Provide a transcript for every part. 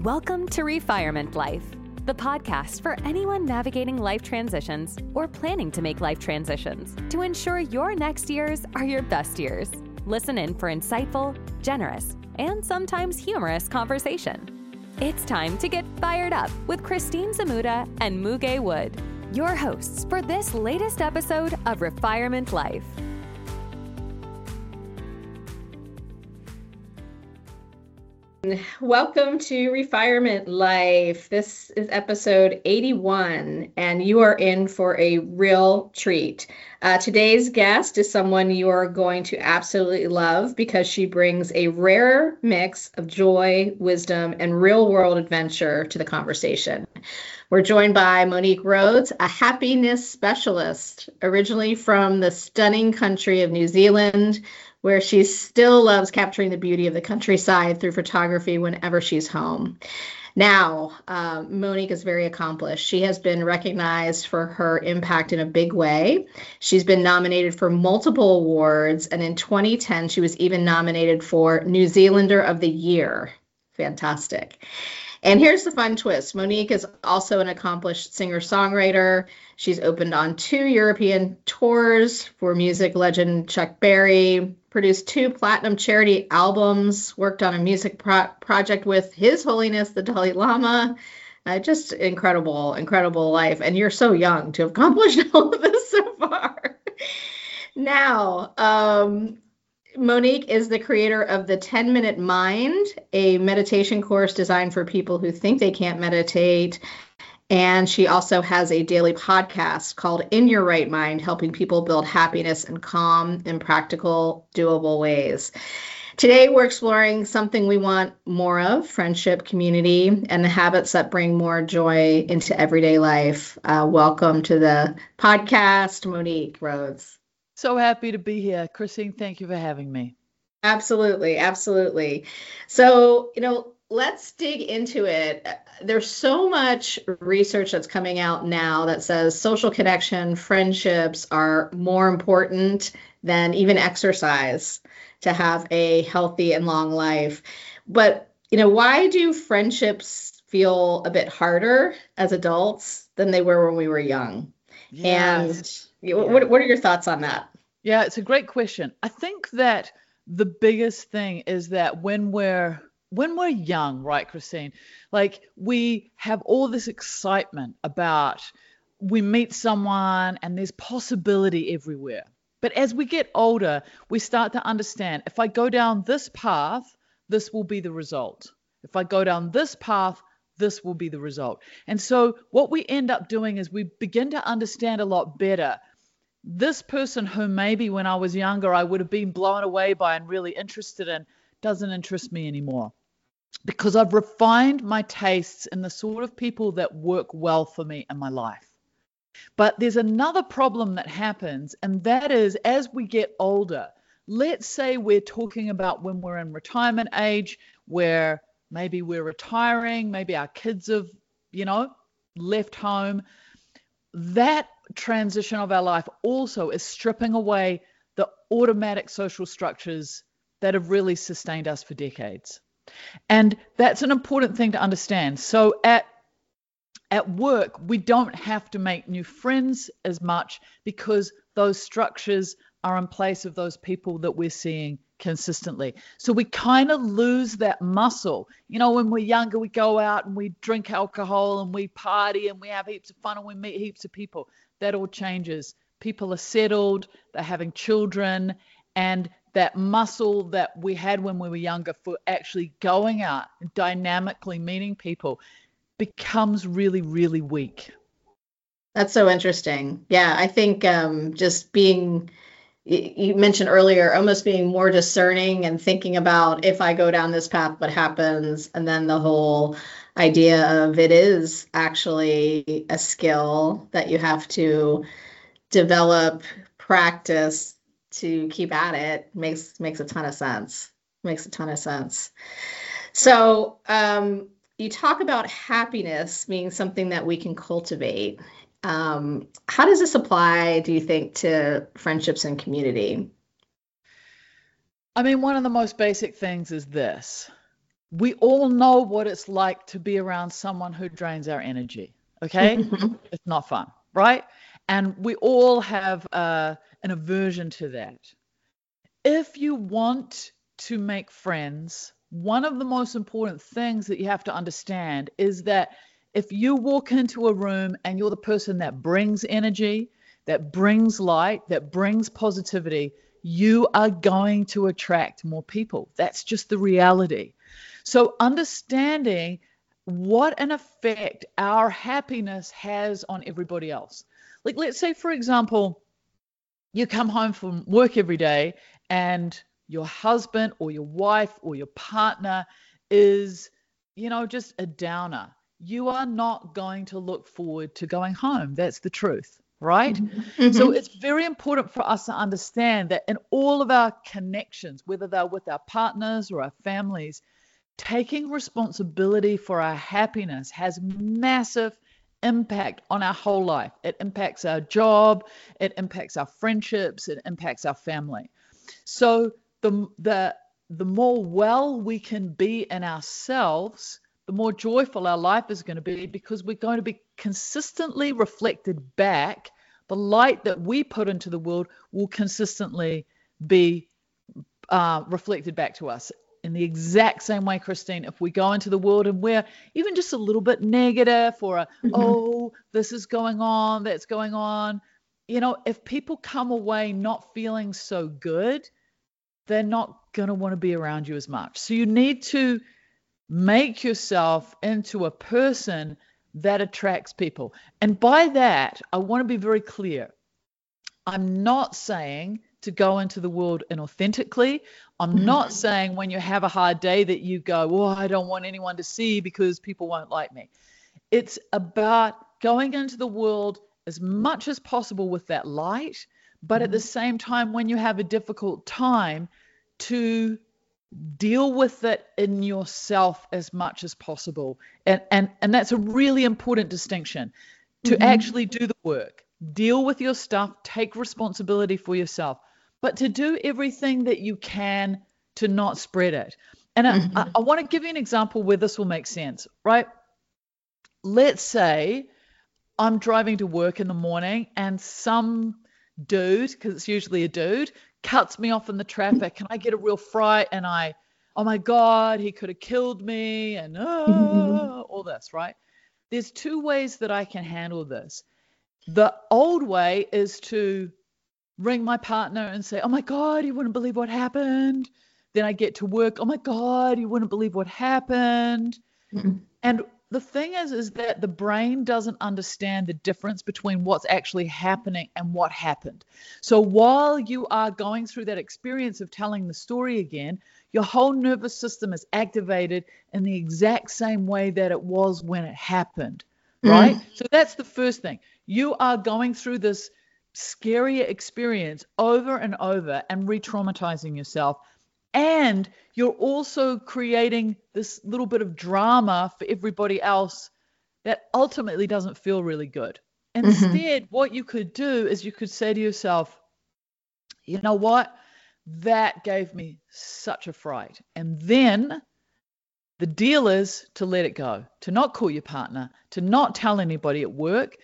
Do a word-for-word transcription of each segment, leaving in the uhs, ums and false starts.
Welcome to Refirement Life, the podcast for anyone navigating life transitions or planning to make life transitions to ensure your next years are your best years. Listen in for insightful, generous, and sometimes humorous conversation. It's time to get fired up with Christine Zamuda and Muge Wood, your hosts for this latest episode of Refirement Life. Welcome to Refirement Life. This is episode eighty-one, and you are in for a real treat. Uh, today's guest is someone you are going to absolutely love because she brings a rare mix of joy, wisdom, and real-world adventure to the conversation. We're joined by Monique Rhodes, a happiness specialist, originally from the stunning country of New Zealand, where she still loves capturing the beauty of the countryside through photography whenever she's home. Now, uh, Monique is very accomplished. She has been recognized for her impact in a big way. She's been nominated for multiple awards, and in twenty ten, she was even nominated for New Zealander of the Year. Fantastic. And here's the fun twist. Monique is also an accomplished singer-songwriter. She's opened on two European tours for music legend Chuck Berry, produced two platinum charity albums, worked on a music pro- project with His Holiness the Dalai Lama. Uh, just incredible, incredible life. And you're so young to have accomplished all of this so far. Now, um, Monique is the creator of the ten minute Mind, a meditation course designed for people who think they can't meditate. And she also has a daily podcast called In Your Right Mind, helping people build happiness and calm in practical, doable ways. Today, we're exploring something we want more of, friendship, community, and the habits that bring more joy into everyday life. Uh, welcome to the podcast, Monique Rhodes. So happy to be here. Christine, thank you for having me. Absolutely. Absolutely. So, you know, let's dig into it. There's so much research that's coming out now that says social connection, friendships are more important than even exercise to have a healthy and long life. But, you know, why do friendships feel a bit harder as adults than they were when we were young? Yes. And yeah. what, what are your thoughts on that? Yeah, it's a great question. I think that the biggest thing is that when we're when we're young, right, Christine, like we have all this excitement about we meet someone and there's possibility everywhere. But as we get older, we start to understand if I go down this path, this will be the result. If I go down this path, this will be the result. And so what we end up doing is we begin to understand a lot better. This person who maybe when I was younger I would have been blown away by and really interested in doesn't interest me anymore because I've refined my tastes in the sort of people that work well for me in my life. But there's another problem that happens, and that is as we get older, let's say we're talking about when we're in retirement age, where maybe we're retiring, maybe our kids have, you know, left home. That transition of our life also is stripping away the automatic social structures that have really sustained us for decades. And that's an important thing to understand. So at at work, we don't have to make new friends as much because those structures are in place of those people that we're seeing consistently. So we kind of lose that muscle. You know, when we're younger, we go out and we drink alcohol and we party and we have heaps of fun and we meet heaps of people. That all changes. People are settled, they're having children, and that muscle that we had when we were younger for actually going out and dynamically meeting people becomes really, really weak. That's so interesting. Yeah, I think um, just being, you mentioned earlier, almost being more discerning and thinking about if I go down this path, what happens? And then the whole idea of it is actually a skill that you have to develop, practice to keep at it makes makes a ton of sense. Makes a ton of sense. So um, you talk about happiness being something that we can cultivate. Um, how does this apply, do you think, to friendships and community? I mean, one of the most basic things is this. we all know what it's like to be around someone who drains our energy. Okay? It's not fun, right? And we all have uh, an aversion to that. If you want to make friends, one of the most important things that you have to understand is that if you walk into a room and you're the person that brings energy, that brings light, that brings positivity, you are going to attract more people. That's just the reality. So understanding what an effect our happiness has on everybody else. Like, let's say, for example, you come home from work every day and your husband or your wife or your partner is, you know, just a downer. You are not going to look forward to going home. That's the truth, right? Mm-hmm. So it's very important for us to understand that in all of our connections, whether they're with our partners or our families, taking responsibility for our happiness has massive impact on our whole life. It impacts our job, it impacts our friendships, it impacts our family. So the the the more well we can be in ourselves, the more joyful our life is going to be, because we're going to be consistently reflected back. The light that we put into the world will consistently be uh, reflected back to us. In the exact same way, Christine, if we go into the world and we're even just a little bit negative or, a, mm-hmm. oh, this is going on, that's going on, you know, if people come away not feeling so good, they're not going to want to be around you as much. So you need to make yourself into a person that attracts people. And by that, I want to be very clear. I'm not saying to go into the world inauthentically. I'm not saying when you have a hard day that you go, well, I don't want anyone to see because people won't like me. It's about going into the world as much as possible with that light, but at the same time, when you have a difficult time, to deal with it in yourself as much as possible. And, and, and that's a really important distinction, to mm-hmm. actually do the work, deal with your stuff, take responsibility for yourself, but to do everything that you can to not spread it. And mm-hmm. I, I want to give you an example where this will make sense, right? Let's say I'm driving to work in the morning and some dude, because it's usually a dude, cuts me off in the traffic and I get a real fright and I, oh my God, he could have killed me and oh, mm-hmm. all this, right? There's two ways that I can handle this. The old way is to ring my partner and say, oh my God, you wouldn't believe what happened. Then I get to work, oh my God, you wouldn't believe what happened. Mm-hmm. And the thing is, is that the brain doesn't understand the difference between what's actually happening and what happened. So while you are going through that experience of telling the story again, your whole nervous system is activated in the exact same way that it was when it happened, right? Mm. So that's the first thing. You are going through this scary experience over and over and re-traumatizing yourself. And you're also creating this little bit of drama for everybody else that ultimately doesn't feel really good. Instead, mm-hmm. what you could do is you could say to yourself, you know what? That gave me such a fright. And then the deal is to let it go, to not call your partner, to not tell anybody at work,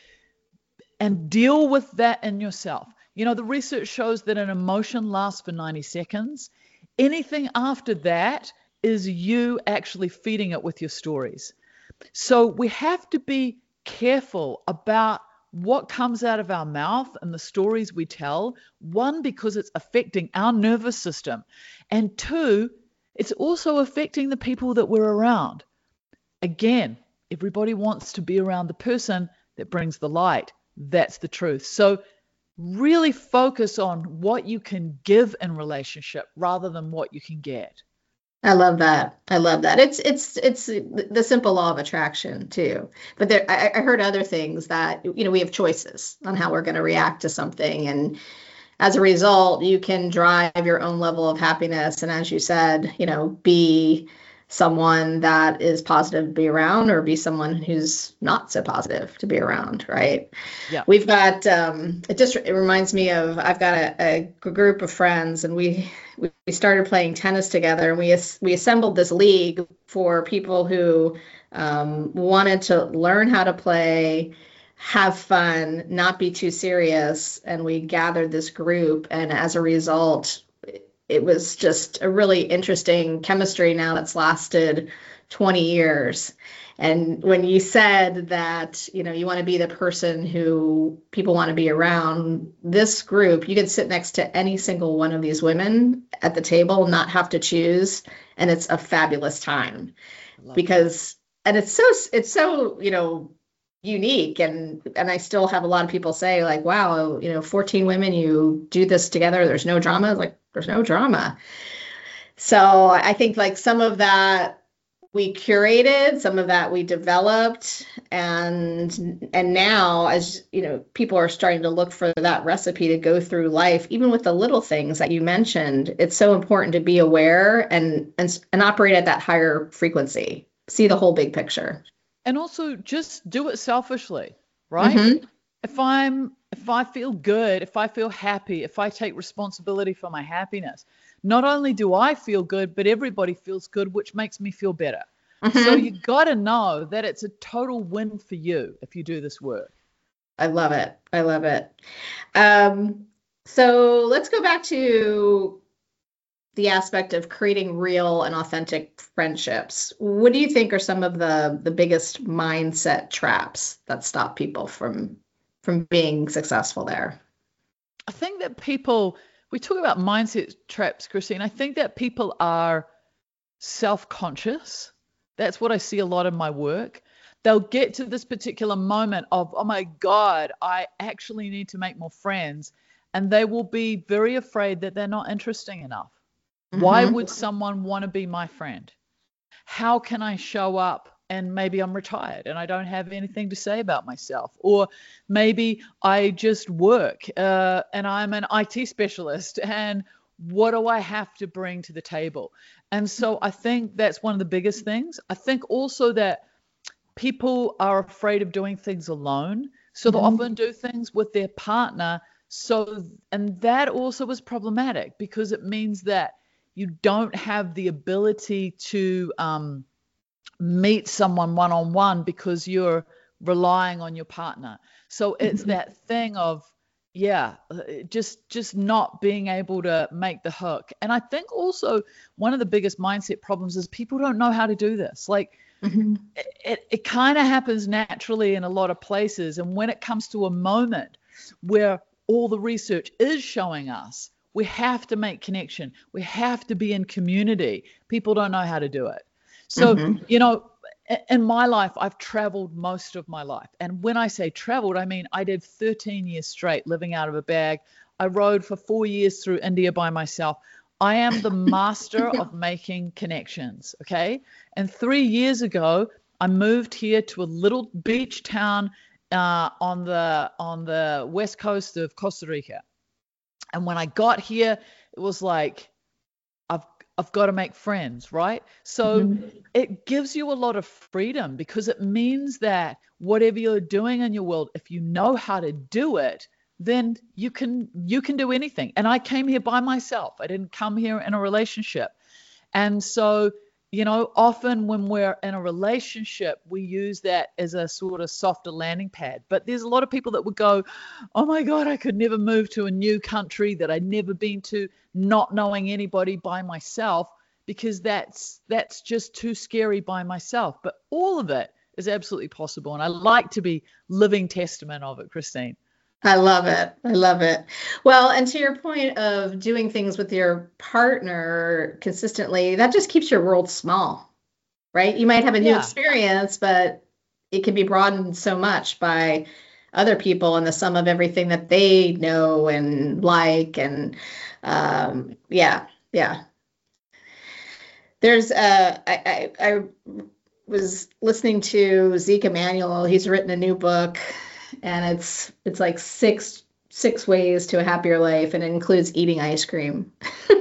and deal with that in yourself. You know, the research shows that an emotion lasts for ninety seconds. Anything after that is you actually feeding it with your stories. So we have to be careful about what comes out of our mouth and the stories we tell. One, because it's affecting our nervous system. And two, it's also affecting the people that we're around. Again, everybody wants to be around the person that brings the light. That's the truth. So really focus on what you can give in relationship rather than what you can get. I love that. I love that. It's it's it's the simple law of attraction too. But there, I, I heard other things that, you know, we have choices on how we're going to react to something, and as a result, you can drive your own level of happiness. And as you said, you know, be someone that is positive to be around or be someone who's not so positive to be around, right? Yeah. We've got, um, it just, it reminds me of, I've got a, a group of friends, and we, we started playing tennis together, and we, we assembled this league for people who um, wanted to learn how to play, have fun, not be too serious. And we gathered this group, and as a result, it was just a really interesting chemistry now that's lasted twenty years. And when you said that, you know, you want to be the person who people want to be around, this group, you can sit next to any single one of these women at the table, not have to choose. And it's a fabulous time because, that. and it's so, it's so, you know, unique. And, and I still have a lot of people say like, wow, you know, fourteen women, you do this together. There's no drama. Like, there's no drama. So I think like some of that we curated, some of that we developed, and and now, as you know, people are starting to look for that recipe to go through life, even with the little things that you mentioned. It's so important to be aware and and, and operate at that higher frequency, see the whole big picture. And also just do it selfishly, right? Mm-hmm. If I'm if I feel good, if I feel happy, if I take responsibility for my happiness, not only do I feel good, but everybody feels good, which makes me feel better. Mm-hmm. So you got to know that it's a total win for you if you do this work. I love it. I love it. Um, so let's go back to the aspect of creating real and authentic friendships. What do you think are some of the, the biggest mindset traps that stop people from from being successful there? I think that people, we talk about mindset traps, Christine. I think that people are self-conscious. That's what I see a lot in my work. They'll get to this particular moment of, oh my God, I actually need to make more friends. And they will be very afraid that they're not interesting enough. Mm-hmm. Why would someone want to be my friend? How can I show up? And maybe I'm retired and I don't have anything to say about myself. Or maybe I just work uh, and I'm an I T specialist, and what do I have to bring to the table? And so I think that's one of the biggest things. I think also that people are afraid of doing things alone. So they'll mm-hmm. often do things with their partner. So, and that also is problematic because it means that you don't have the ability to um, meet someone one-on-one because you're relying on your partner. So it's mm-hmm. that thing of, yeah, just just not being able to make the hook. And I think also one of the biggest mindset problems is people don't know how to do this. Like mm-hmm. it, it, it kind of happens naturally in a lot of places. And when it comes to a moment where all the research is showing us we have to make connection, we have to be in community, people don't know how to do it. So, mm-hmm. you know, in my life, I've traveled most of my life. And when I say traveled, I mean, I did thirteen years straight living out of a bag. I rode for four years through India by myself. I am the master of making connections. Okay. And three years ago, I moved here to a little beach town uh, on the on the west coast of Costa Rica. And when I got here, it was like, I've I've got to make friends, right? So mm-hmm. it gives you a lot of freedom because it means that whatever you're doing in your world, if you know how to do it, then you can you can do anything. And I came here by myself. I didn't come here in a relationship. And so, you know, often when we're in a relationship, we use that as a sort of softer landing pad. But there's a lot of people that would go, oh my God, I could never move to a new country that I'd never been to, not knowing anybody by myself, because that's that's just too scary by myself. But all of it is absolutely possible. And I like to be living testament of it, Christine. I love it. I love it. Well, and to your point of doing things with your partner consistently, that just keeps your world small, right? You might have a new yeah. experience, but it can be broadened so much by other people and the sum of everything that they know and like. And um, yeah, yeah. There's, uh, I, I, I was listening to Zeke Emanuel. He's written a new book. And it's it's like six six ways to a happier life, and it includes eating ice cream.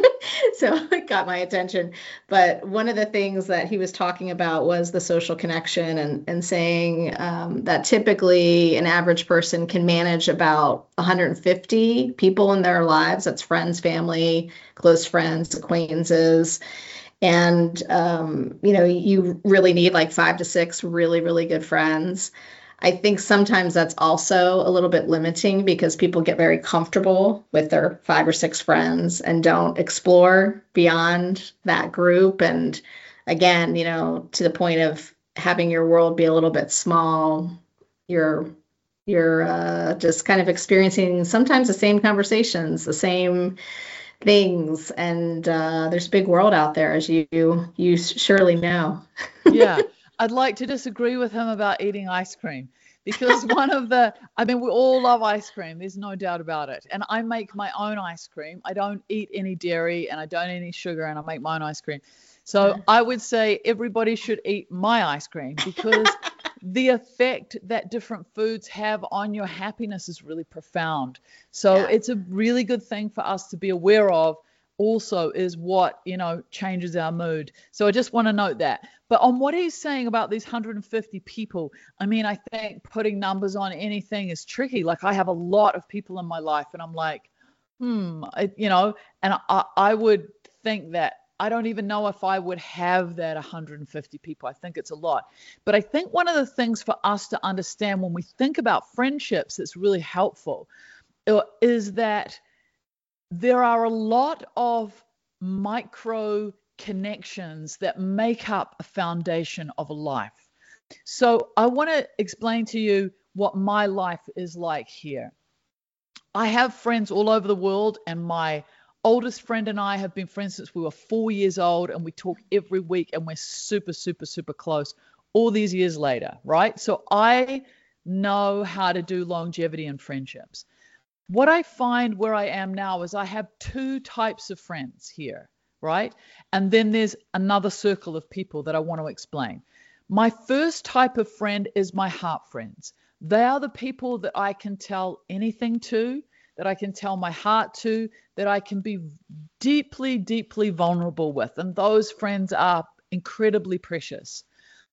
So it got my attention. But one of the things that he was talking about was the social connection, and, and saying um, that typically an average person can manage about one hundred fifty people in their lives. That's friends, family, close friends, acquaintances. And, um, you know, you really need like five to six really, really good friends. I think sometimes that's also a little bit limiting because people get very comfortable with their five or six friends and don't explore beyond that group. And again, you know, to the point of having your world be a little bit small, you're you're uh, just kind of experiencing sometimes the same conversations, the same things, and uh, there's a big world out there, as you you surely know. Yeah. I'd like to disagree with him about eating ice cream, because one of the, I mean, we all love ice cream. There's no doubt about it. And I make my own ice cream. I don't eat any dairy and I don't eat any sugar, and I make my own ice cream. So I would say everybody should eat my ice cream, because the effect that different foods have on your happiness is really profound. So Yeah. it's a really good thing for us to be aware of. Also is what, you know, changes our mood. So I just want to note that. But on what he's saying about these one hundred fifty people, I mean, I think putting numbers on anything is tricky. Like, I have a lot of people in my life, and I'm like, hmm, I, you know, and I, I would think that I don't even know if I would have that one hundred fifty people. I think it's a lot. But I think one of the things for us to understand when we think about friendships that's really helpful uh, is that there are a lot of micro connections that make up a foundation of a life. So I want to explain to you what my life is like here. I have friends all over the world, and my oldest friend and I have been friends since we were four years old, and we talk every week, and we're super, super, super close all these years later, right? So I know how to do longevity in friendships. What I find where I am now is I have two types of friends here, right? And then there's another circle of people that I want to explain. My first type of friend is my heart friends. They are the people that I can tell anything to, that I can tell my heart to, that I can be deeply, deeply vulnerable with. And those friends are incredibly precious.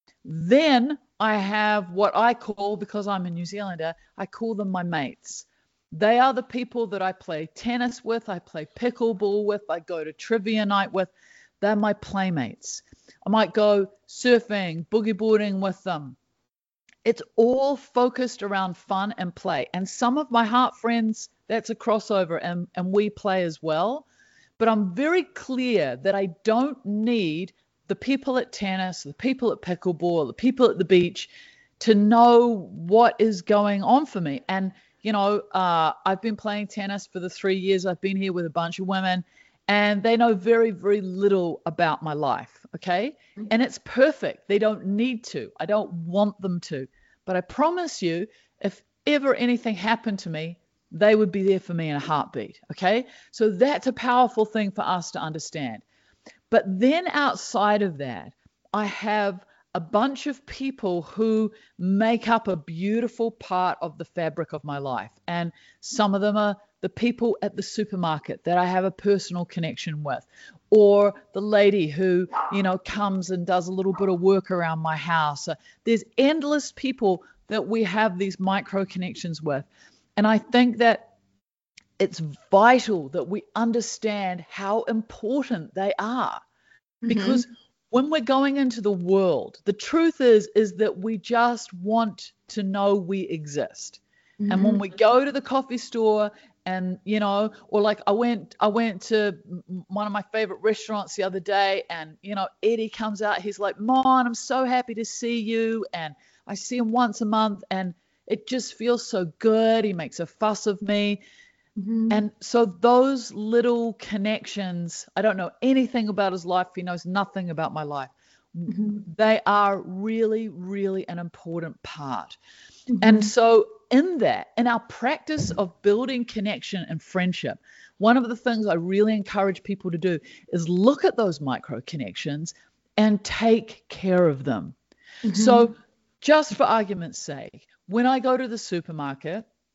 Then I have what I call, because I'm a New Zealander, I call them my mates. They are the people that I play tennis with, I play pickleball with, I go to trivia night with. They're my playmates. I might go surfing, boogie boarding with them. It's all focused around fun and play. And some of my heart friends, that's a crossover, and, and we play as well. But I'm very clear that I don't need the people at tennis, the people at pickleball, the people at the beach to know what is going on for me. And You know, uh, I've been playing tennis for the three years I've been here with a bunch of women, and they know very, very little about my life, okay? Mm-hmm. And it's perfect. They don't need to. I don't want them to. But I promise you, if ever anything happened to me, they would be there for me in a heartbeat, okay? So that's a powerful thing for us to understand. But then outside of that, I have a bunch of people who make up a beautiful part of the fabric of my life. And some of them are the people at the supermarket that I have a personal connection with, or the lady who, you know, comes and does a little bit of work around my house. There's endless people that we have these micro connections with. And I think that it's vital that we understand how important they are. Mm-hmm. Because when we're going into the world, the truth is, is that we just want to know we exist. Mm-hmm. And when we go to the coffee store and, you know, or like I went, I went to one of my favorite restaurants the other day, and, you know, Eddie comes out, he's like, Mon, I'm so happy to see you. And I see him once a month, and it just feels so good. He makes a fuss of me. Mm-hmm. And so those little connections, I don't know anything about his life. He knows nothing about my life. Mm-hmm. They are really, really an important part. Mm-hmm. And so in that, in our practice of building connection and friendship, one of the things I really encourage people to do is look at those micro connections and take care of them. Mm-hmm. So just for argument's sake, when I go to the supermarket,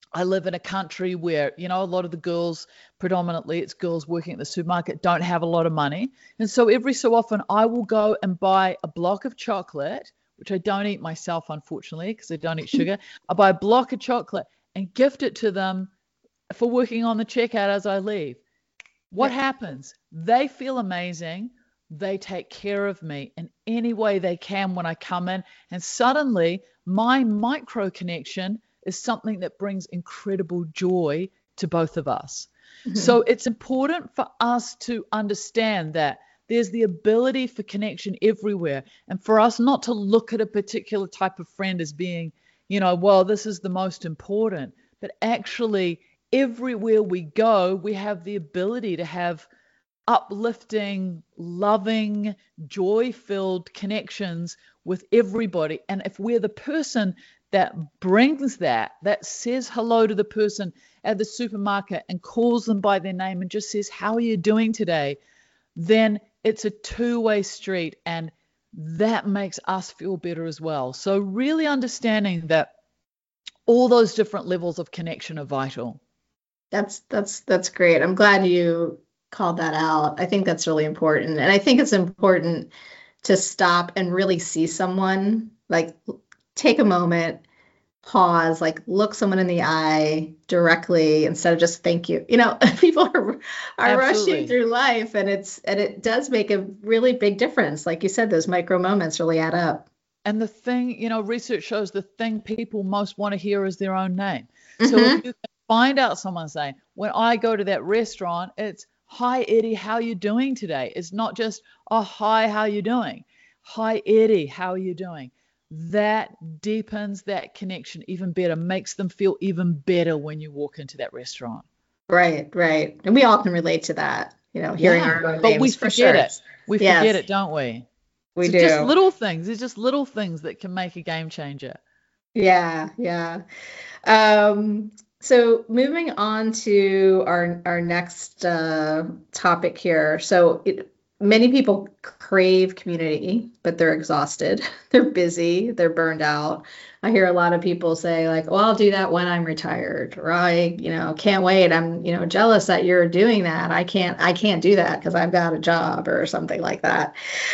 I live in a country where, you know, a lot of the girls, predominantly it's girls working at the supermarket, don't have a lot of money. And so every so often I will go and buy a block of chocolate, which I don't eat myself, unfortunately, because I don't eat sugar. I buy a block of chocolate and gift it to them for working on the checkout as I leave. What yeah. happens? They feel amazing. They take care of me in any way they can when I come in. And suddenly my micro connection is something that brings incredible joy to both of us. Mm-hmm. So it's important for us to understand that there's the ability for connection everywhere, and for us not to look at a particular type of friend as being, you know, well, this is the most important, but actually everywhere we go, we have the ability to have uplifting, loving, joy-filled connections with everybody. And if we're the person that brings that, that says hello to the person at the supermarket and calls them by their name and just says, how are you doing today? Then it's a two-way street, and that makes us feel better as well. So really understanding that all those different levels of connection are vital. That's that's that's great. I'm glad you called that out. I think that's really important. And I think it's important to stop and really see someone, like take a moment, pause, like look someone in the eye directly instead of just thank you. You know, people are are rushing through life, and it's and it does make a really big difference. Like you said, those micro moments really add up. And the thing, you know, research shows the thing people most want to hear is their own name. Mm-hmm. So if you can find out someone saying, when I go to that restaurant, it's, hi, Eddie, how you doing today? It's not just, oh, hi, how you doing? Hi, Eddie, how are you doing? That deepens that connection even better, makes them feel even better when you walk into that restaurant. Right, right. And we all can relate to that, you know, hearing yeah, our own but names we for forget sure. it. We yes. forget it, don't we? We it's do. Just little things. It's just little things that can make a game changer. Yeah, yeah. Um, so moving on to our our next uh, topic here. So it, many people crave community, but they're exhausted. They're busy. They're burned out. I hear a lot of people say like, well, I'll do that when I'm retired, or I, you know, can't wait. I'm, you know, jealous that you're doing that. I can't, I can't do that because I've got a job or something like that.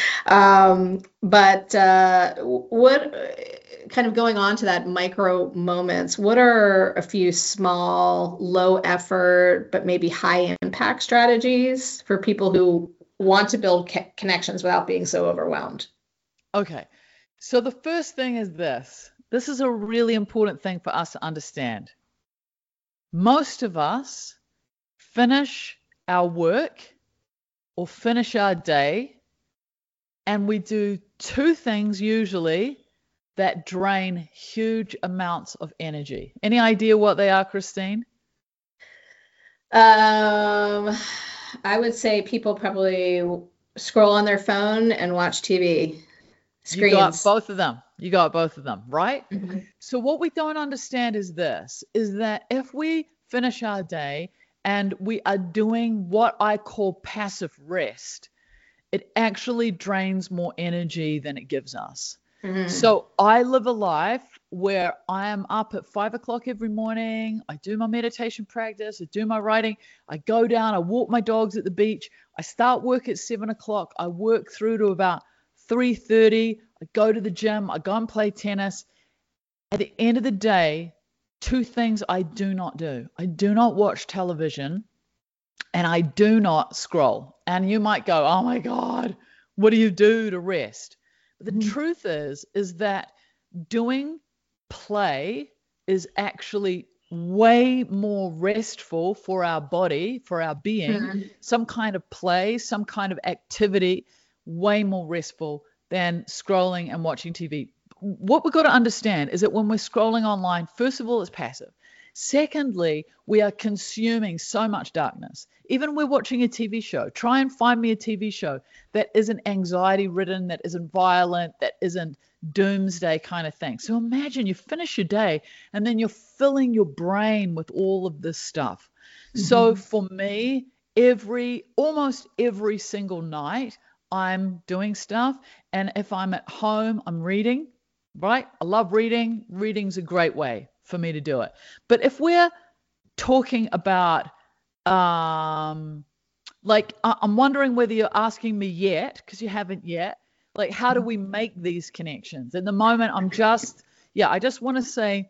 Um, but uh, what kind of going on to that micro moments, what are a few small, low effort, but maybe high impact strategies for people who want to build ca- connections without being so overwhelmed? Okay. So the first thing is this. This is a really important thing for us to understand. Most of us finish our work or finish our day, and we do two things usually that drain huge amounts of energy. Any idea what they are, Christine? Um, I would say people probably scroll on their phone and watch T V. Screens. You got both of them. You got both of them, right? Mm-hmm. So what we don't understand is this, is that if we finish our day and we are doing what I call passive rest, it actually drains more energy than it gives us. Mm-hmm. So I live a life where I am up at five o'clock every morning. I do my meditation practice. I do my writing. I go down. I walk my dogs at the beach. I start work at seven o'clock. I work through to about three thirty. I go to the gym. I go and play tennis. At the end of the day, two things I do not do. I do not watch television, and I do not scroll. And you might go, oh my God, what do you do to rest? But the mm-hmm. truth is, is that doing play is actually way more restful for our body, for our being. Mm-hmm. Some kind of play, some kind of activity, way more restful than scrolling and watching T V. What we've got to understand is that when we're scrolling online, first of all, it's passive. Secondly, we are consuming so much darkness. Even we're watching a T V show. Try and find me a T V show that isn't anxiety ridden, that isn't violent, that isn't doomsday kind of thing. So imagine you finish your day and then you're filling your brain with all of this stuff. Mm-hmm. So for me, every, almost every single night, I'm doing stuff. And if I'm at home, I'm reading, right? I love reading. Reading's a great way. for me to do it. But if we're talking about, um, like, I- I'm wondering whether you're asking me yet, because you haven't yet, like, how do we make these connections? At the moment, I'm just, yeah, I just want to say,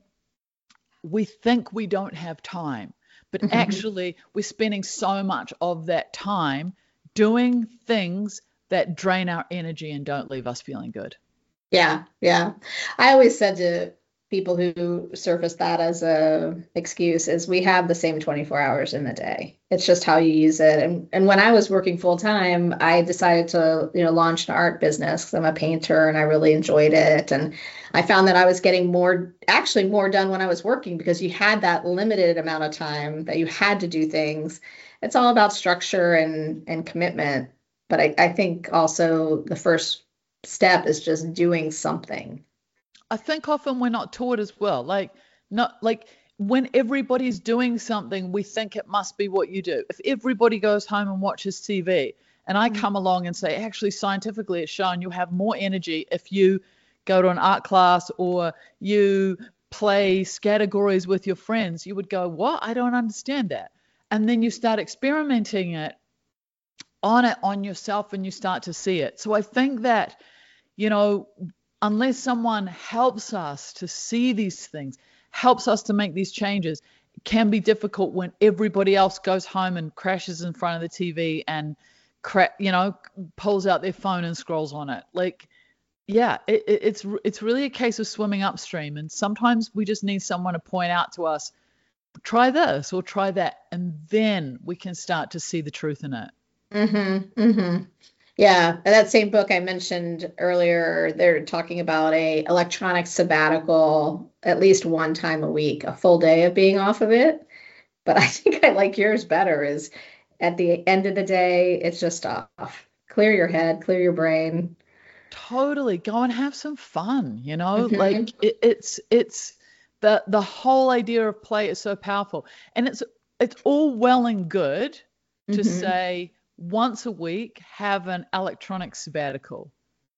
we think we don't have time, but Mhm. actually we're spending so much of that time doing things that drain our energy and don't leave us feeling good. Yeah, yeah. I always said to people who surface that as a excuse is we have the same twenty-four hours in the day. It's just how you use it. And and when I was working full time, I decided to, you know, launch an art business because I'm a painter and I really enjoyed it. And I found that I was getting more, actually more done when I was working because you had that limited amount of time that you had to do things. It's all about structure and and commitment. But I, I think also the first step is just doing something. I think often we're not taught as well. Like, not like when everybody's doing something, we think it must be what you do. If everybody goes home and watches T V, and I come along and say, actually, scientifically, it's shown you have more energy if you go to an art class or you play categories with your friends, you would go, what? I don't understand that. And then you start experimenting it on it on yourself and you start to see it. So I think that, you know, unless someone helps us to see these things, helps us to make these changes, it can be difficult when everybody else goes home and crashes in front of the T V and, cra- you know, pulls out their phone and scrolls on it. Like, yeah, it, it, it's it's really a case of swimming upstream. And sometimes we just need someone to point out to us, try this or try that, and then we can start to see the truth in it. Mm-hmm. Mm-hmm. Yeah, and that same book I mentioned earlier, they're talking about a electronic sabbatical at least one time a week, a full day of being off of it. But I think I like yours better is at the end of the day, it's just off. Clear your head, clear your brain. Totally. Go and have some fun, you know? Mm-hmm. Like it, it's it's the the whole idea of play is so powerful. And it's it's all well and good to Mm-hmm. say once a week have an electronic sabbatical.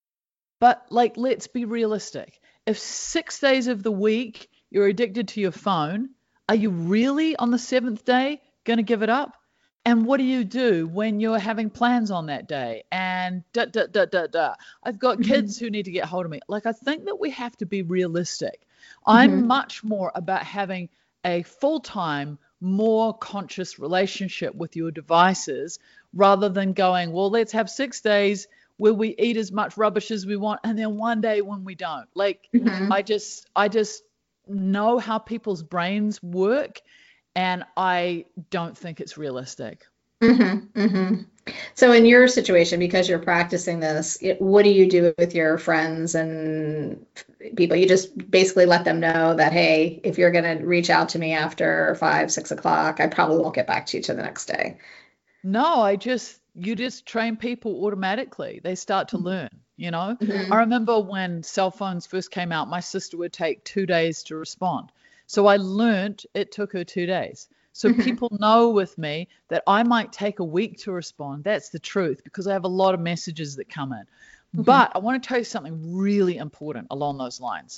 But like let's be realistic. If six days of the week you're addicted to your phone, are you really on the seventh day going to give it up? And what do you do when you're having plans on that day? And da, da, da, da, da. I've got kids who need to get hold of me. Like, I think that we have to be realistic. I'm Mm-hmm. much more about having a full-time, more conscious relationship with your devices rather than going, well, let's have six days where we eat as much rubbish as we want and then one day when we don't. Like, Mm-hmm. I just, I just know how people's brains work. And I don't think it's realistic. Mm-hmm. Mm-hmm. So in your situation, because you're practicing this, it, what do you do with your friends and people? You just basically let them know that, hey, if you're going to reach out to me after five, six o'clock, I probably won't get back to you till the next day. No, I just, you just train people automatically. They start to learn, you know? I Mm-hmm. remember when cell phones first came out, my sister would take two days to respond. So I learned it took her two days. So Mm-hmm. people know with me that I might take a week to respond. That's the truth because I have a lot of messages that come in. Mm-hmm. But I want to tell you something really important along those lines.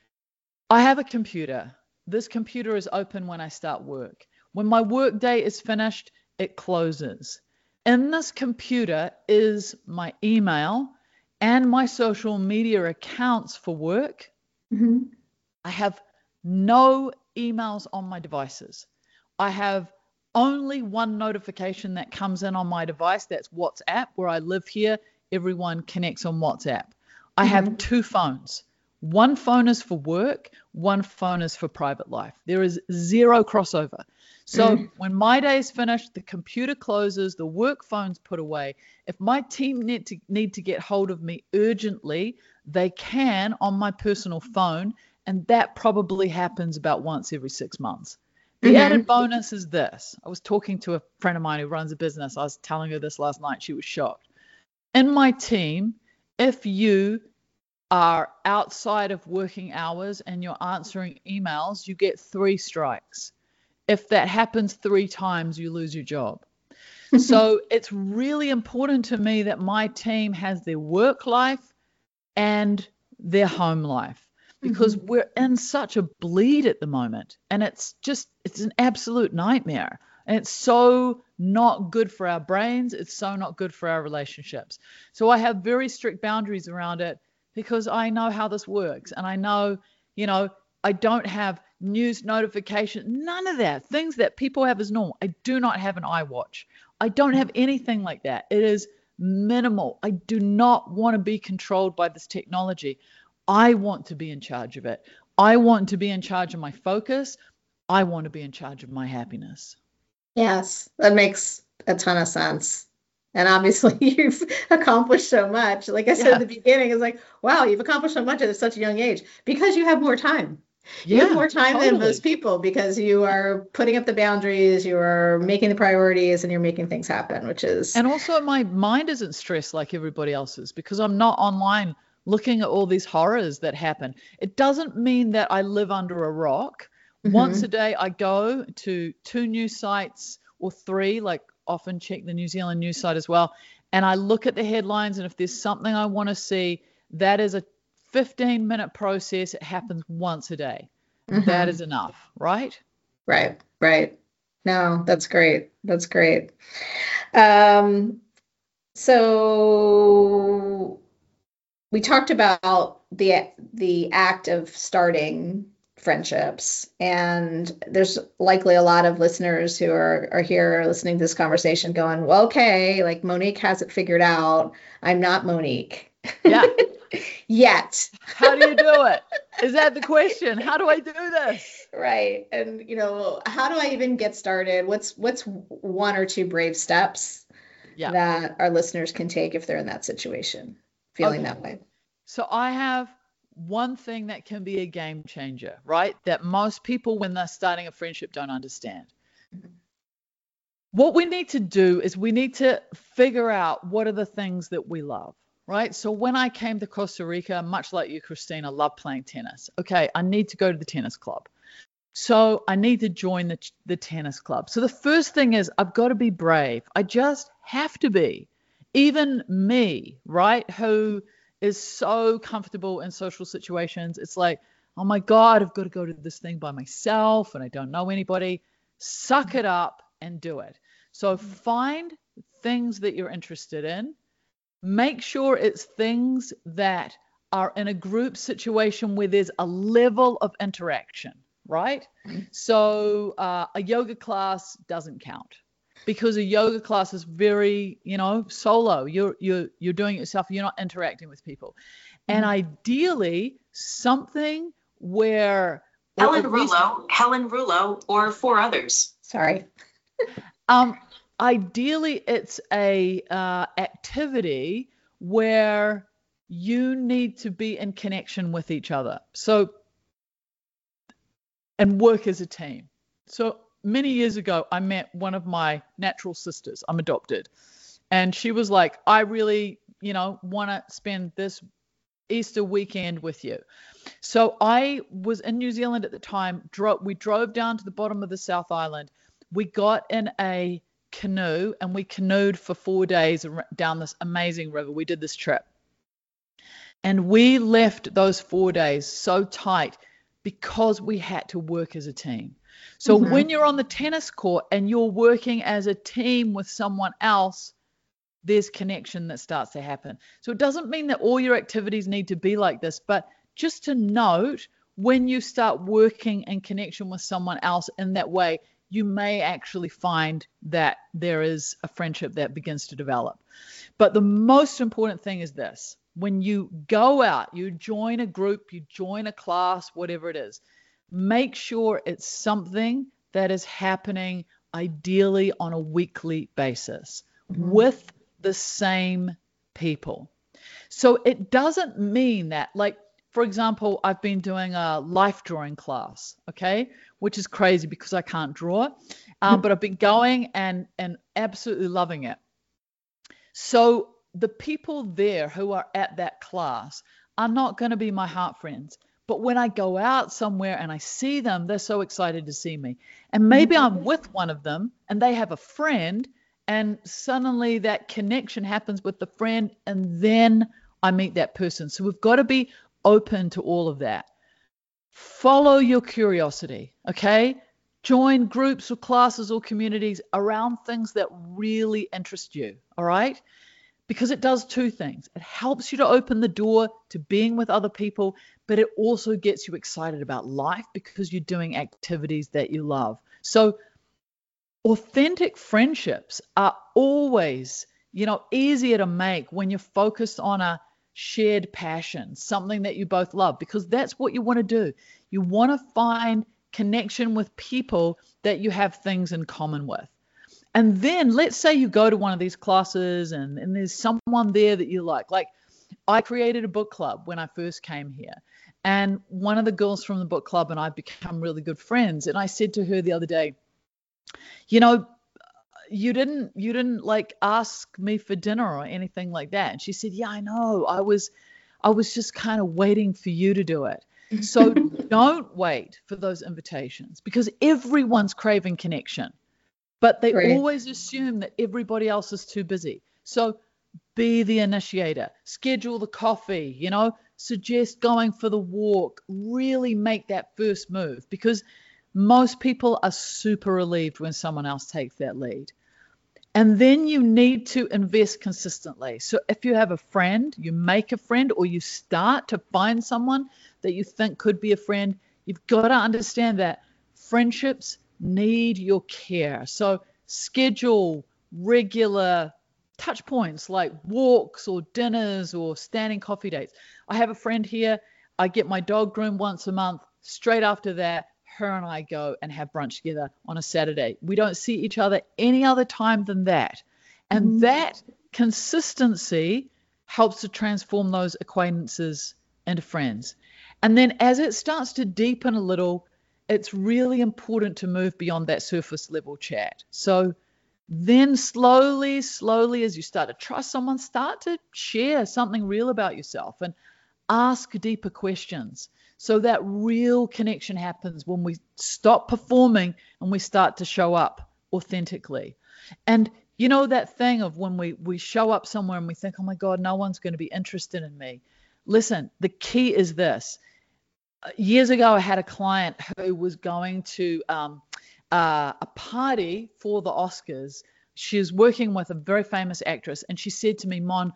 I have a computer. This computer is open when I start work. When my work day is finished, it closes. In this computer is my email and my social media accounts for work. Mm-hmm. I have no emails on my devices. I have only one notification that comes in on my device. That's WhatsApp, where I live here. Everyone connects on WhatsApp. I have two phones. One phone is for work. One phone is for private life. There is zero crossover. So Mm-hmm. when my day is finished, the computer closes, the work phone's put away. If my team need to, need to get hold of me urgently, they can on my personal phone. And that probably happens about once every six months. The added Mm-hmm. bonus is this. I was talking to a friend of mine who runs a business. I was telling her this last night. She was shocked. In my team, if you are outside of working hours and you're answering emails, you get three strikes. If that happens three times, you lose your job. So it's really important to me that my team has their work life and their home life. because Mm-hmm. we're in such a bleed at the moment, and it's just, it's an absolute nightmare. And it's so not good for our brains. It's so not good for our relationships. So I have very strict boundaries around it because I know how this works. And I know, you know, I don't have news notification, none of that. Things that people have as normal. I do not have an iWatch. I don't have anything like that. It is minimal. I do not want to be controlled by this technology. I want to be in charge of it. I want to be in charge of my focus. I want to be in charge of my happiness. Yes, that makes a ton of sense. And obviously, you've accomplished so much. Like I said Yeah. at the beginning, it's like, wow, you've accomplished so much at such a young age because you have more time. You have Yeah, more time than totally. most people because you are putting up the boundaries, you are making the priorities, and you're making things happen, which is, And also my mind isn't stressed like everybody else's because I'm not online looking at all these horrors that happen. It doesn't mean that I live under a rock. Once Mhm. a day, I go to two news sites or three, like often check the New Zealand news site as well. And I look at the headlines, and if there's something I want to see, that is a fifteen minute process. It happens once a day. That Mhm. is enough, right? Right, right. No, that's great. That's great. Um, so we talked about the the act of starting friendships, and there's likely a lot of listeners who are are here listening to this conversation going, well, okay, like Monique has it figured out. I'm not Monique Yeah. yet. How do you do it? Is that the question? How do I do this? Right. And you know, how do I even get started? What's what's one or two brave steps Yeah. that our listeners can take if they're in that situation, feeling Okay. that way? So I have one thing that can be a game changer, right? That most people, when they're starting a friendship, don't understand. What we need to do is we need to figure out what are the things that we love, right? So when I came to Costa Rica, much like you, Christine, I love playing tennis. Okay, I need to go to the tennis club. So I need to join the, the tennis club. So the first thing is I've got to be brave. I just have to be. Even me, right, who is so comfortable in social situations, it's like, oh my God, I've got to go to this thing by myself and I don't know anybody. Suck it up and do it. So find things that you're interested in. Make sure it's things that are in a group situation where there's a level of interaction, right? So uh, a yoga class doesn't count because a yoga class is very, you know, solo. You're you're you're doing it yourself. You're not interacting with people. And ideally, something where or Helen at least Rouleau, Helen Rouleau, or four others. Sorry. Um, ideally, it's a uh, activity where you need to be in connection with each other. So, and work as a team. So many years ago, I met one of my natural sisters. I'm adopted. And she was like, I really, you know, want to spend this Easter weekend with you. So I was in New Zealand at the time. Dro- we drove down to the bottom of the South Island. We got in a canoe and we canoed for four days down this amazing river. We did this trip. And we left those four days so tight because we had to work as a team. So Mhm. when you're on the tennis court and you're working as a team with someone else, there's connection that starts to happen. So it doesn't mean that all your activities need to be like this, but just to note, when you start working in connection with someone else in that way, you may actually find that there is a friendship that begins to develop. But the most important thing is this. When you go out, you join a group, you join a class, whatever it is, make sure it's something that is happening ideally on a weekly basis Mhm. with the same people. So it doesn't mean that, like, for example, I've been doing a life drawing class, okay, which is crazy because I can't draw, um, but I've been going and and absolutely loving it. So the people there who are at that class are not going to be my heart friends. But when I go out somewhere and I see them, they're so excited to see me. And maybe I'm with one of them and they have a friend, and suddenly that connection happens with the friend, and then I meet that person. So we've got to be open to all of that. Follow your curiosity, okay? Join groups or classes or communities around things that really interest you, all right? Because it does two things. It helps you to open the door to being with other people, but it also gets you excited about life because you're doing activities that you love. So authentic friendships are always, you know, easier to make when you're focused on a shared passion, something that you both love, because that's what you want to do. You want to find connection with people that you have things in common with. And then let's say you go to one of these classes and, and there's someone there that you like. Like I created a book club when I first came here. And one of the girls from the book club and I become really good friends. And I said to her the other day, you know, you didn't you didn't like ask me for dinner or anything like that. And she said, yeah, I know. I was I was just kind of waiting for you to do it. So don't wait for those invitations because everyone's craving connection. But they Right. always assume that everybody else is too busy. So be the initiator, schedule the coffee, you know, suggest going for the walk, really make that first move because most people are super relieved when someone else takes that lead. And then you need to invest consistently. So if you have a friend, you make a friend or you start to find someone that you think could be a friend, you've got to understand that friendships need your care. So schedule regular touch points like walks or dinners or standing coffee dates. I have a friend here. I get my dog groomed once a month. Straight after that, her and I go and have brunch together on a Saturday. We don't see each other any other time than that. And mm-hmm. that consistency helps to transform those acquaintances into friends. And then as it starts to deepen a little, it's really important to move beyond that surface level chat. So then slowly, slowly, as you start to trust someone, start to share something real about yourself and ask deeper questions. So that real connection happens when we stop performing and we start to show up authentically. And you know that thing of when we, we show up somewhere and we think, oh my God, no one's going to be interested in me. Listen, the key is this. Years ago, I had a client who was going to um, uh, a party for the Oscars. She was working with a very famous actress, and she said to me, Mon,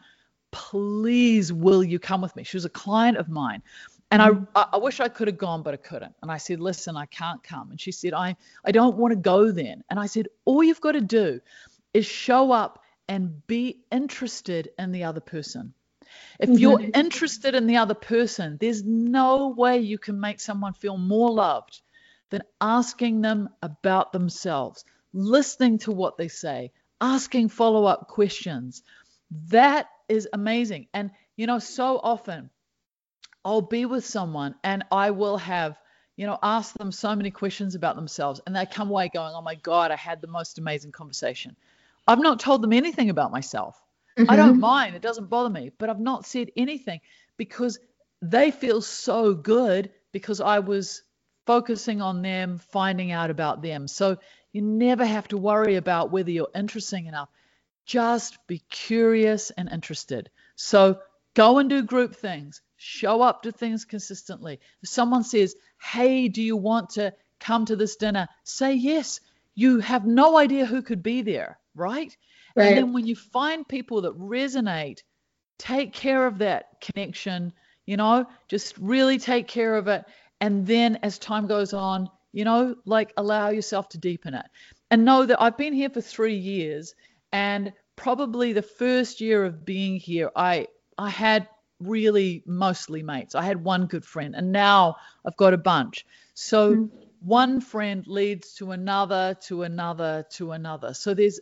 please, will you come with me? She was a client of mine. And I, I wish I could have gone, but I couldn't. And I said, listen, I can't come. And she said, I, I don't want to go then. And I said, all you've got to do is show up and be interested in the other person. If mm-hmm. you're interested in the other person, there's no way you can make someone feel more loved than asking them about themselves, listening to what they say, asking follow-up questions. That is amazing. And, you know, so often I'll be with someone and I will have, you know, asked them so many questions about themselves and they come away going, oh my God, I had the most amazing conversation. I've not told them anything about myself. Mm-hmm. I don't mind. It doesn't bother me, but I've not said anything because they feel so good because I was focusing on them, finding out about them. So you never have to worry about whether you're interesting enough. Just be curious and interested. So go and do group things. Show up to things consistently. If someone says, hey, do you want to come to this dinner? Say yes. You have no idea who could be there, right? Right. And then when you find people that resonate, take care of that connection, you know, just really take care of it. And then as time goes on, you know, like allow yourself to deepen it. And know that I've been here for three years and probably the first year of being here, I I had really mostly mates. I had one good friend and now I've got a bunch. So mm-hmm. one friend leads to another, to another, to another. So there's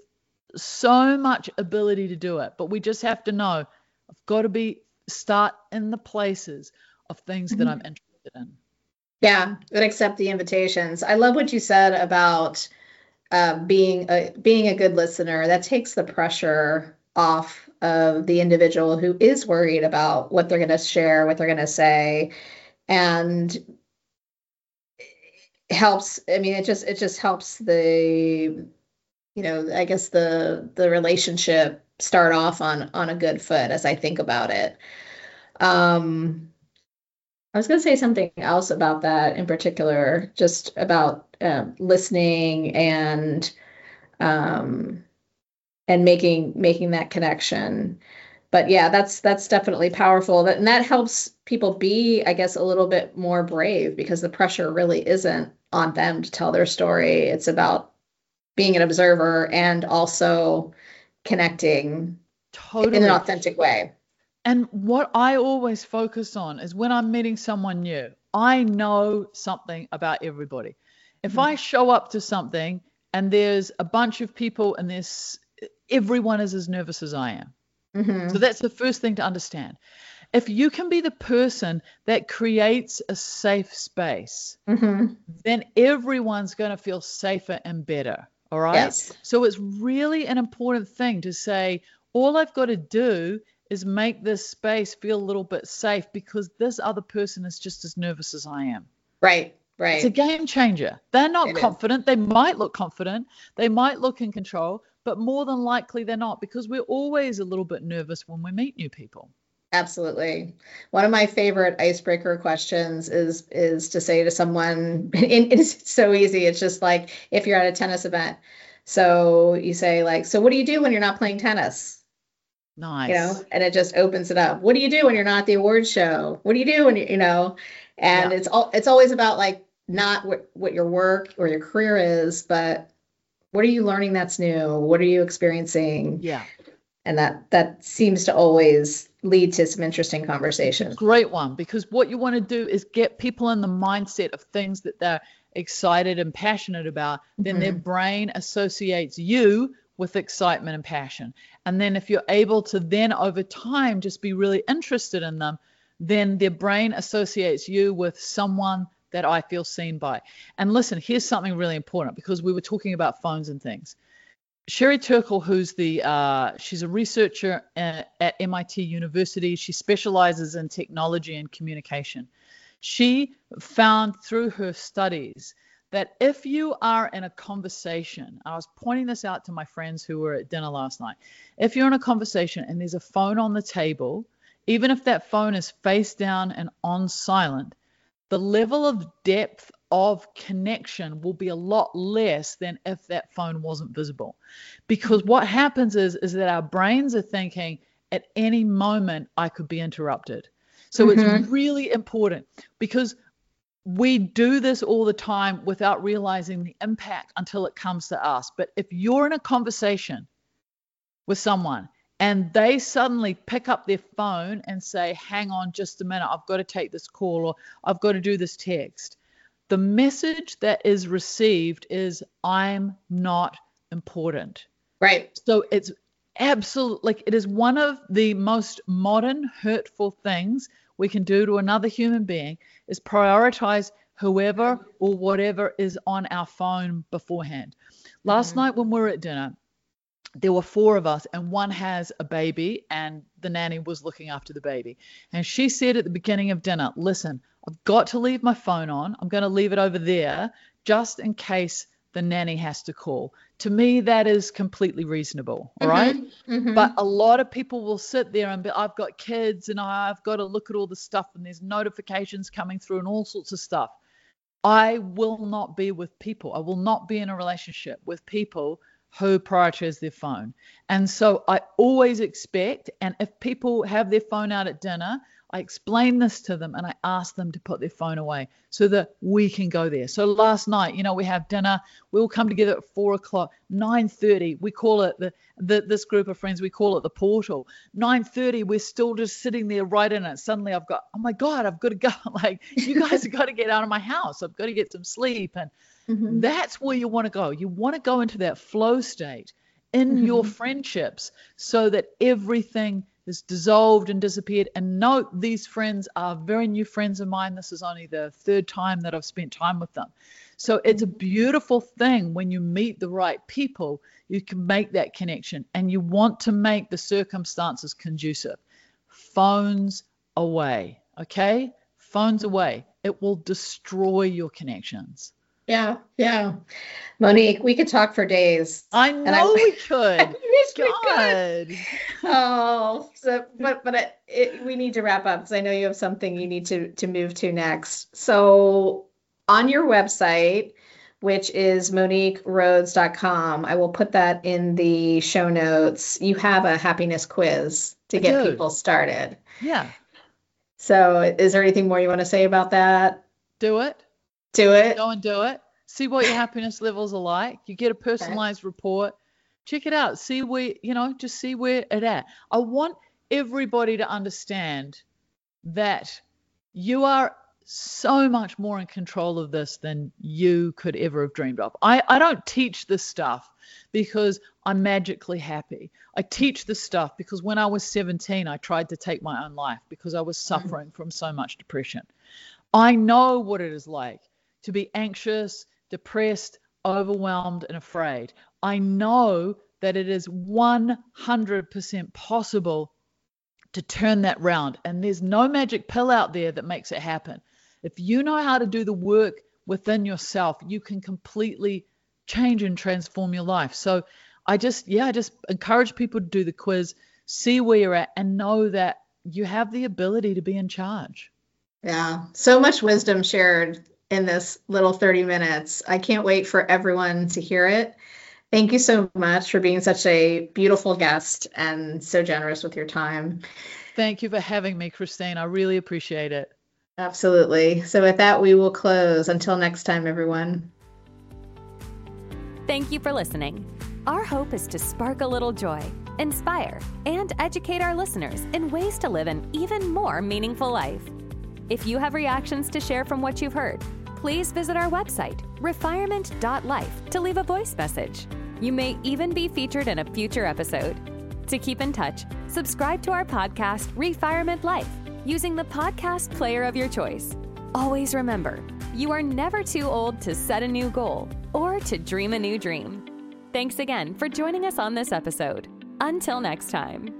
so much ability to do it, but we just have to know I've got to be start in the places of things mm-hmm. that I'm interested in. Yeah, and accept the invitations. I love what you said about uh, being a being a good listener. That takes the pressure off of the individual who is worried about what they're going to share, what they're going to say, and it helps. I mean, it just it just helps the, you know, I guess the the relationship start off on on a good foot as I think about it. Um, I was going to say something else about that in particular, just about um, listening and um, and making making that connection. But yeah, that's that's definitely powerful. That and that helps people be, I guess, a little bit more brave because the pressure really isn't on them to tell their story. It's about being an observer and also connecting in an Totally. authentic way. And what I always focus on is when I'm meeting someone new, I know something about everybody. If Mm-hmm. I show up to something and there's a bunch of people and there's everyone is as nervous as I am. Mm-hmm. So that's the first thing to understand. If you can be the person that creates a safe space, Mm-hmm. then everyone's going to feel safer and better. All right. Yes. So it's really an important thing to say, all I've got to do is make this space feel a little bit safe because this other person is just as nervous as I am. Right. Right. It's a game changer. They're not It is. confident. They might look confident. They might look in control, but more than likely they're not because we're always a little bit nervous when we meet new people. Absolutely. One of my favorite icebreaker questions is is to say to someone, and it's so easy. It's just like if you're at a tennis event. So you say like, so what do you do when you're not playing tennis? Nice. You know, and it just opens it up. What do you do when you're not at the awards show? What do you do when you, you know, and Yeah. it's all it's always about like not what, what your work or your career is, but what are you learning that's new? What are you experiencing? Yeah. And that that seems to always lead to some interesting conversations. Great one, because what you want to do is get people in the mindset of things that they're excited and passionate about. Then their Mhm. brain associates you with excitement and passion. And then if you're able to then over time just be really interested in them, then their brain associates you with someone that I feel seen by. And listen, here's something really important because we were talking about phones and things. Sherry Turkle, who's the, uh, she's a researcher at, at M I T University. She specializes in technology and communication. She found through her studies that if you are in a conversation, I was pointing this out to my friends who were at dinner last night. If you're in a conversation and there's a phone on the table, even if that phone is face down and on silent, the level of depth of connection will be a lot less than if that phone wasn't visible. Because what happens is, is that our brains are thinking at any moment I could be interrupted. So Mhm. it's really important because we do this all the time without realizing the impact until it comes to us. But if you're in a conversation with someone and they suddenly pick up their phone and say, hang on just a minute, I've got to take this call or I've got to do this text. The message that is received is I'm not important. Right. So it's absolutely, like it is one of the most modern hurtful things we can do to another human being is prioritize whoever or whatever is on our phone beforehand. Last Mhm. night when we were at dinner, there were four of us and one has a baby and the nanny was looking after the baby. And she said at the beginning of dinner, listen, I've got to leave my phone on. I'm going to leave it over there just in case the nanny has to call. To me, that is completely reasonable. All right. Mhm. But a lot of people will sit there and be, I've got kids and I've got to look at all the stuff and there's notifications coming through and all sorts of stuff. I will not be with people. I will not be in a relationship with people who prioritize their phone. And so I always expect, and if people have their phone out at dinner, I explain this to them and I ask them to put their phone away so that we can go there. So last night, you know, we have dinner, we all come together at four o'clock, nine thirty, we call it the, the this group of friends, we call it the portal. nine thirty, we're still just sitting there right in it. Suddenly I've got, oh my God, I've got to go. Like, you guys have got to get out of my house. I've got to get some sleep. And Mhm. that's where you want to go. You want to go into that flow state in Mhm. your friendships so that everything is dissolved and disappeared. And note, these friends are very new friends of mine. This is only the third time that I've spent time with them. So it's a beautiful thing when you meet the right people, you can make that connection and you want to make the circumstances conducive. Phones away, okay? Phones away. It will destroy your connections. Yeah, yeah. Monique, we could talk for days. I And I, know we I could. wish we could. God. Oh, so but but it, it, we need to wrap up because I know you have something you need to to move to next. So on your website, which is monique rhodes dot com, I will put that in the show notes. You have a happiness quiz to I get do. people started. Yeah. So is there anything more you want to say about that? Do it. Do it. Go and do it. See what your happiness levels are like. You get a personalized report. Check it out. See where, you know, just see where it at. I want everybody to understand that you are so much more in control of this than you could ever have dreamed of. I, I don't teach this stuff because I'm magically happy. I teach this stuff because when I was seventeen, I tried to take my own life because I was suffering from so much depression. I know what it is like to be anxious, depressed, overwhelmed, and afraid. I know that it is one hundred percent possible to turn that round. And there's no magic pill out there that makes it happen. If you know how to do the work within yourself, you can completely change and transform your life. So I just, yeah, I just encourage people to do the quiz, see where you're at, and know that you have the ability to be in charge. Yeah, so much wisdom shared in this little thirty minutes. I can't wait for everyone to hear it. Thank you so much for being such a beautiful guest and so generous with your time. Thank you for having me, Christine. I really appreciate it. Absolutely. So with that, we will close. Until next time, everyone. Thank you for listening. Our hope is to spark a little joy, inspire, and educate our listeners in ways to live an even more meaningful life. If you have reactions to share from what you've heard, please visit our website, refirement dot life, to leave a voice message. You may even be featured in a future episode. To keep in touch, subscribe to our podcast, Refirement Life, using the podcast player of your choice. Always remember, you are never too old to set a new goal or to dream a new dream. Thanks again for joining us on this episode. Until next time.